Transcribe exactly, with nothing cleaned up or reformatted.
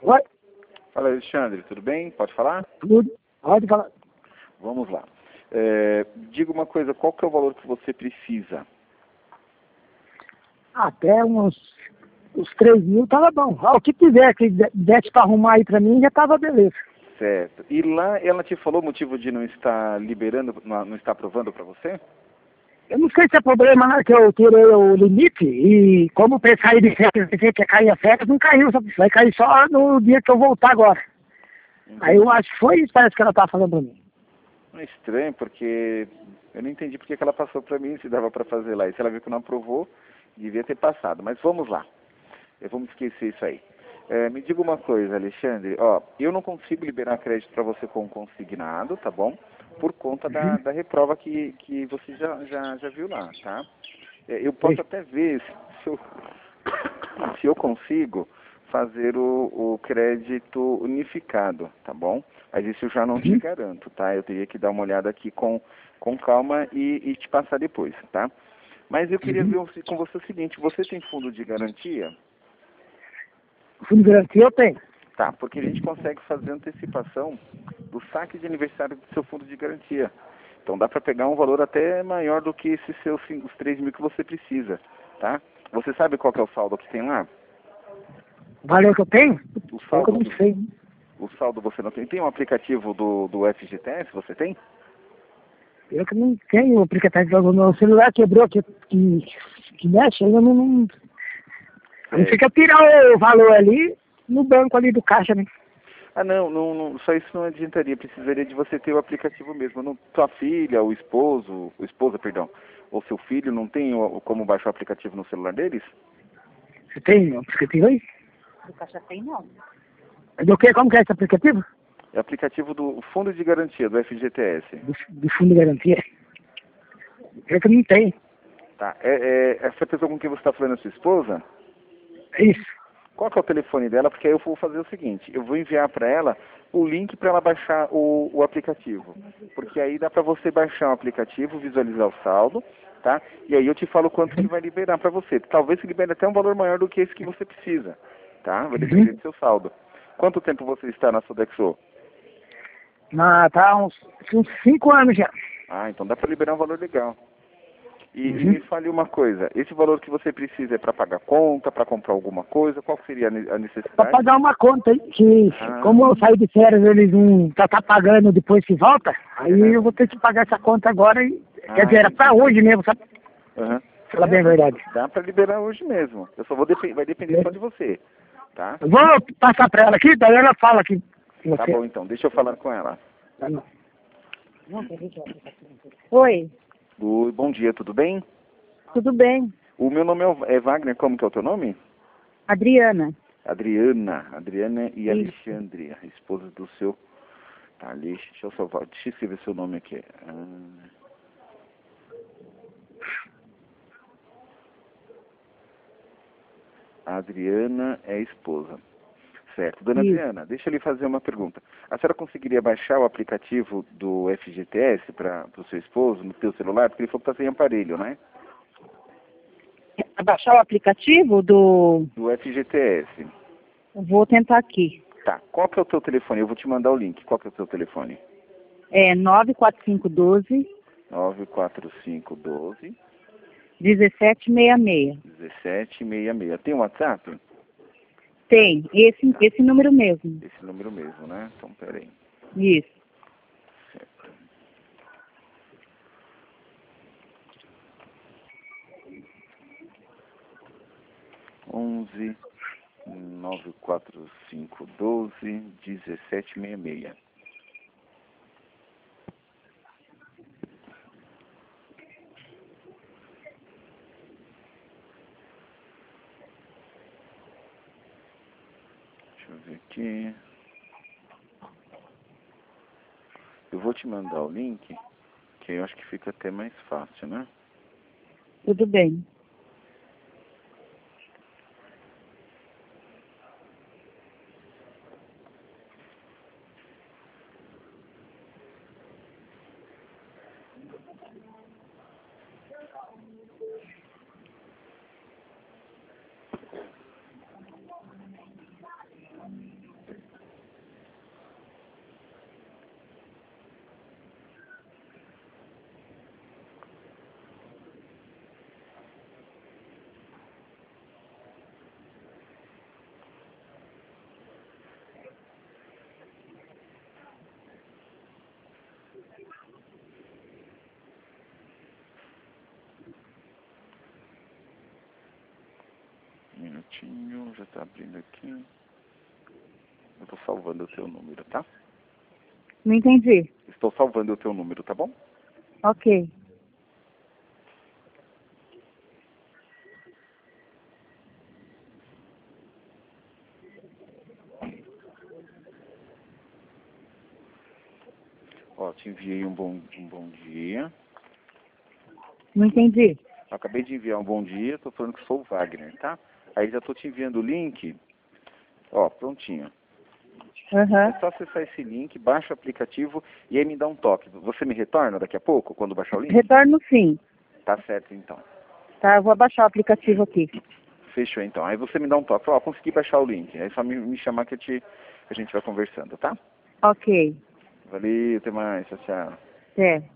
Oi, Fala, Alexandre, tudo bem? Pode falar? tudo. Pode falar. Vamos lá. É, diga uma coisa, qual que é o valor que você precisa? Até uns, uns três mil tava bom. Ah, o que tiver que de- desse pra arrumar aí pra mim já tava beleza. Certo. E lá ela te falou o motivo de não estar liberando, não não estar aprovando para você? Eu não sei se é problema, né, que eu tirei o limite e como pra sair de férias, pensei que ia cair a férias, não caiu, só- vai cair só no dia que eu voltar agora. Aí eu acho que foi isso, parece que ela tá falando pra mim. É estranho, porque eu não entendi porque que ela passou para mim, se dava para fazer lá. E se ela viu que não aprovou, devia ter passado. Mas vamos lá. Eu vamos esquecer isso aí. É, me diga uma coisa, Alexandre. Ó, eu não consigo liberar crédito para você com consignado, tá bom? Por conta da, da reprova que, que você já, já, já viu lá, tá? É, eu posso até ver se eu, se eu consigo fazer o, o crédito unificado, tá bom? Mas isso eu já não te garanto, tá? Eu teria que dar uma olhada aqui com, com calma e, e te passar depois, tá? Mas eu queria ver o- com você o seguinte, você tem fundo de garantia? O fundo de garantia eu tenho. Tá, porque a gente consegue fazer antecipação do saque de aniversário do seu fundo de garantia. Então dá para pegar um valor até maior do que esses seus cin- os três mil que você precisa, tá? Você sabe qual que é o saldo que tem lá? O valor que eu tenho? O Eu que eu saldo, não sei. o saldo você não tem. Tem um aplicativo do, do F G T S, você tem? Eu que não tenho o aplicativo do meu celular, quebrou, que, que, que mexe, ainda não... não... A não ser que eu tirar o valor ali no banco ali do caixa, né? Ah, não, não, não, só isso não adiantaria. Precisaria de você ter o aplicativo mesmo. Não, sua filha, o esposo, o esposa, perdão, ou seu filho não tem o, como baixar o aplicativo no celular deles? Você tem o aplicativo aí? Do Caixa Tem, não. Do que? Como que é esse aplicativo? É o aplicativo do Fundo de Garantia, do F G T S. Do, do fundo de garantia. Eu que não tenho. Tá. É, é, essa pessoa com quem você está falando é sua esposa? É isso. Qual que é o telefone dela? Porque aí eu vou fazer o seguinte, eu vou enviar para ela o link para ela baixar o, o aplicativo. Porque aí dá para você baixar o aplicativo, visualizar o saldo, tá? E aí eu te falo quanto que vai liberar para você. Talvez se libere até um valor maior do que esse que você precisa, tá? Vai depender do seu saldo. Quanto tempo você está na Sodexo? Ah, tá uns, uns cinco anos já. Ah, então dá para liberar um valor legal. E, e Uhum. me fale uma coisa, esse valor que você precisa é para pagar conta, para comprar alguma coisa? Qual seria a ne- a Pra necessidade? pagar uma conta aí, que Ah. como eu saí de férias, eles não tá, tá pagando depois que volta, aí Uhum. eu vou ter que pagar essa conta agora e Ah, quer dizer, era pra hoje mesmo, sabe? Aham. Falar bem a verdade. Dá para liberar hoje mesmo. Eu só vou depen- vai depender só de você, tá? Eu vou passar pra ela aqui, daí ela fala aqui com você. Tá bom então, deixa eu falar com ela. Tá bom. Oi, Oi, bom dia, tudo bem? tudo bem? O meu nome é o- é Wagner, como que é o teu nome? Adriana. Adriana, Adriana e Isso. Alexandre, a esposa do seu... Tá, Alex, deixa eu só, deixa eu escrever seu nome aqui. Ah. A Adriana é a esposa. Certo. Dona Isso. Adriana, deixa eu lhe fazer uma pergunta. A senhora conseguiria baixar o aplicativo do F G T S para o seu esposo no seu celular? Porque ele falou que está sem aparelho, né? Pra baixar o aplicativo do... Do F G T S. Vou tentar aqui. Tá. Qual que é o teu telefone? Eu vou te mandar o link. Qual que é o teu telefone? É nove quatro cinco um dois, nove quatro cinco um dois, um sete seis seis. um sete seis seis. Tem um WhatsApp? Tem, esse, Tá. esse número mesmo. Esse número mesmo, né? Então, peraí. Isso. Certo. onze nove quatro cinco um dois um sete seis seis. Deixa eu ver aqui. Eu vou te mandar o link, que eu acho que fica até mais fácil, né? Tudo bem. já está abrindo aqui. Eu estou salvando o teu número, tá? Não entendi. Estou salvando o teu número, tá bom? Ok. Ó, te enviei um bom, um bom dia. Não entendi. Acabei de enviar um bom dia, tô falando que sou o Wagner, tá? Aí já tô te enviando o link. Ó, prontinho. Aham. É só acessar esse link, baixa o aplicativo e aí me dá um toque. Você me retorna daqui a pouco, quando baixar o link? Retorno sim. Tá certo, então. Tá, eu vou abaixar o aplicativo aqui. Fechou, então. Aí você me dá um toque. Ó, consegui baixar o link. Aí é só me, me chamar que, eu te, que a gente vai conversando, tá? Ok. Valeu, até mais. Tchau, tchau. É.